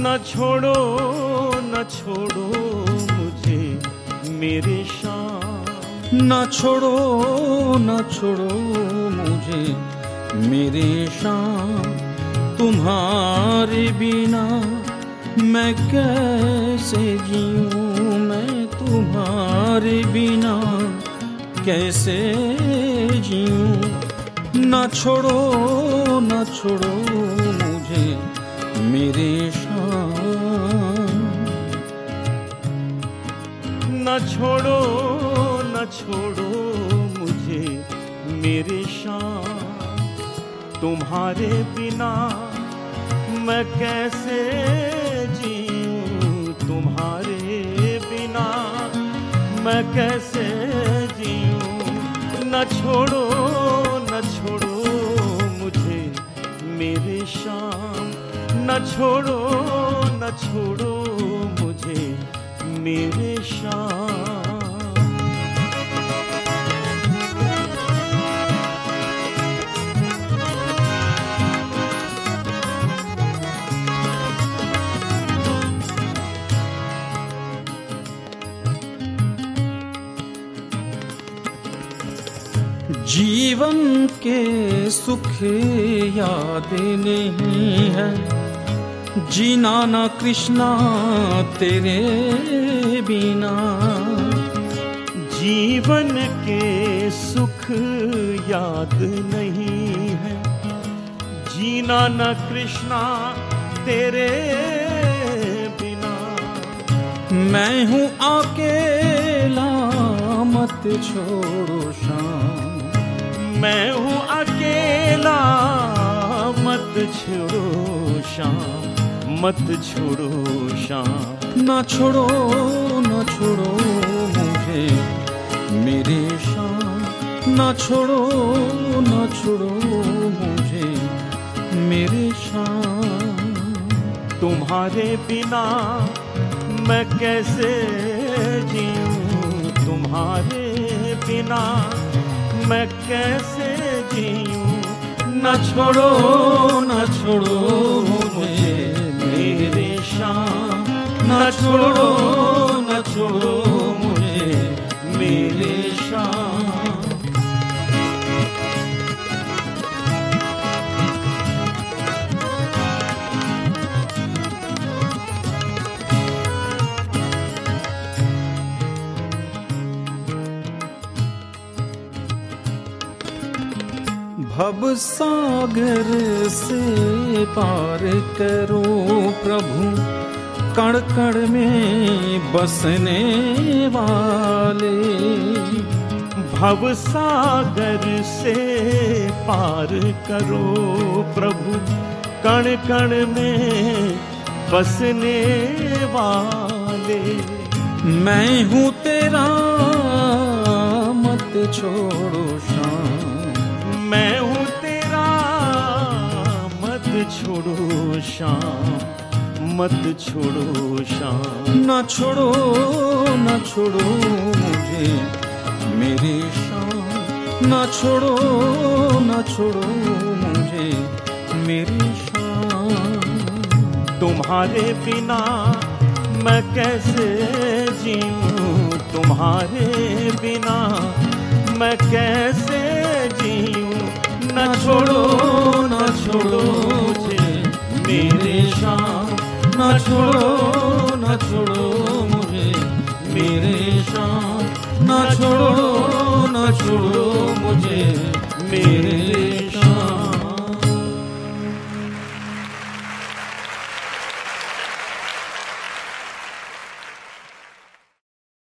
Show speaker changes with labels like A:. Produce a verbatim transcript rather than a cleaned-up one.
A: न छोड़ो न छोड़ो मुझे मेरे शाम,
B: न छोड़ो न छोड़ो मुझे मेरे शाम। तुम्हारे बिना मैं कैसे जीऊं, मैं तुम्हारे बिना कैसे जीऊं। न छोड़ो न छोड़ो मुझे मेरे शाम,
A: न छोड़ो न छोड़ो मुझे मेरे शाम। तुम्हारे बिना मैं कैसे जीऊं, तुम्हारे बिना मैं कैसे जीऊं। न छोड़ो न छोड़ो मुझे मेरे शाम, न छोड़ो न छोड़ो मुझे मेरे शाम।
B: जीवन के सुख याद नहीं है, जीना ना कृष्णा तेरे बिना।
A: जीवन के सुख याद नहीं है, जीना न कृष्णा तेरे बिना।
B: मैं हूँ अकेला मत छोड़ो शाम,
A: मैं हूँ अकेला मत छोड़ो शाम, मत छोड़ो शाम।
B: न छोड़ो न छोड़ो मुझे मेरे शाम, न छोड़ो न छोड़ो मुझे मेरे शाम।
A: तुम्हारे बिना मैं कैसे जीऊं, तुम्हारे बिना मैं कैसे जीऊं।
B: न छोड़ो न छोड़ो मुझे मेरे शाम, न छोड़ो न छोड़ो मुझे मेरे शाम। भव सागर से पार करो प्रभु, कण कण में बसने वाले।
A: भव सागर से पार करो प्रभु, कण कण में बसने वाले।
B: मैं हूँ तेरा मत छोड़ो शाम,
A: मैं हूँ तेरा मत छोड़ो शाम, मत छोड़ो शाम।
B: न छोड़ो न छोड़ो मुझे मेरे शाम, न छोड़ो न छोड़ो मुझे मेरे शाम।
A: तुम्हारे बिना मैं कैसे जीऊं, तुम्हारे बिना मैं कैसे जीऊं। न छोड़ो न छोड़ो मुझे मेरे शाम, न छोड़ो न छोड़ो मुझे मेरे शाम, न छोड़ो न छोड़ो मुझे मेरे